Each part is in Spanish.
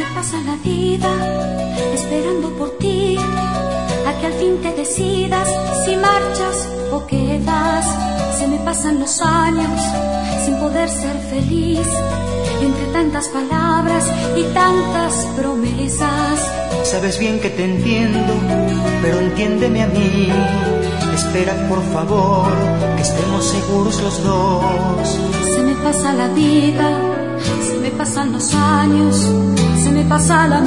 pasa la vida esperando por ti, a que al fin te decidas si marchas o quedas. Se me pasan los años sin poder ser feliz, entre tantas palabras y tantas promesas. Sabes bien que te entiendo, pero entiéndeme a mí. Espera por favor, que estemos seguros los dos. Se me pasa la vida, se me pasan los años, se me pasa el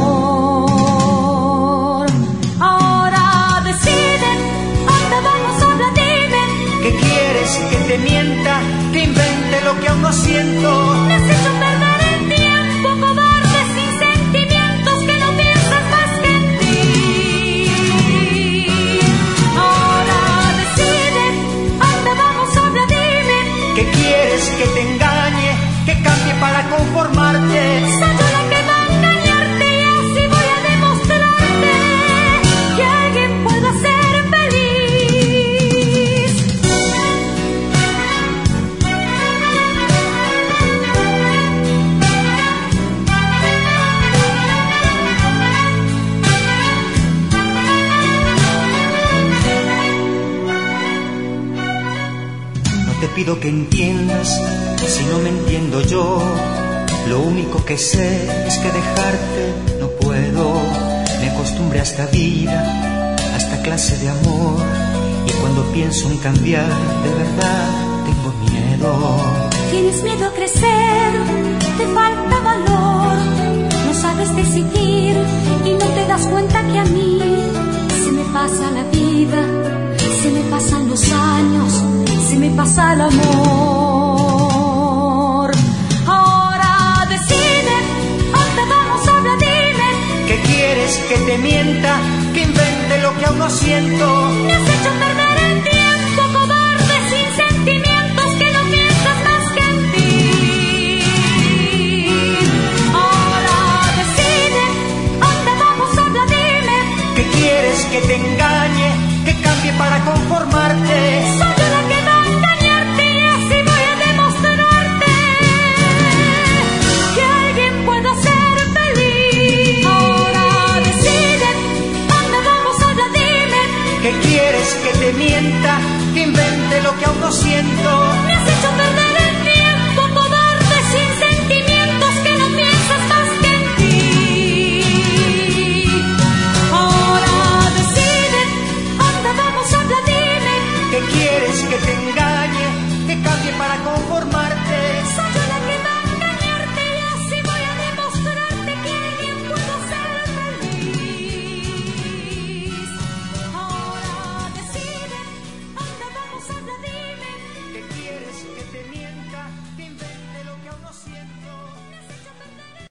amor. Ahora deciden, ¿dónde vamos? Habla, dime. ¿Qué quieres? ¿Que te mienta? ¿Que invente lo que aún no siento? Me has hecho perder el tiempo, cobarde, sin sentimientos, que no piensas más que en ti. Ahora deciden, ¿dónde vamos? Habla, dime. ¿Qué quieres? ¿Que te engañe? ¿Que cambie para conformarte? Soy yo la que va a engañarte y así voy a demostrarte que alguien pueda ser feliz. No te pido que entiendas si no me entiendo yo. Lo único que sé es que dejarte no puedo. Me acostumbré a esta vida, a esta clase de amor, y cuando pienso en cambiar, de verdad tengo miedo. Tienes miedo a crecer, te falta valor, no sabes decidir y no te das cuenta que a mí se me pasa la vida, se me pasan los años, se me pasa el amor. Ahora decide, ¿dónde vamos? Habla, dime. ¿Qué quieres? ¿Que te mienta? ¿Que invente lo que aún no siento? Me has hecho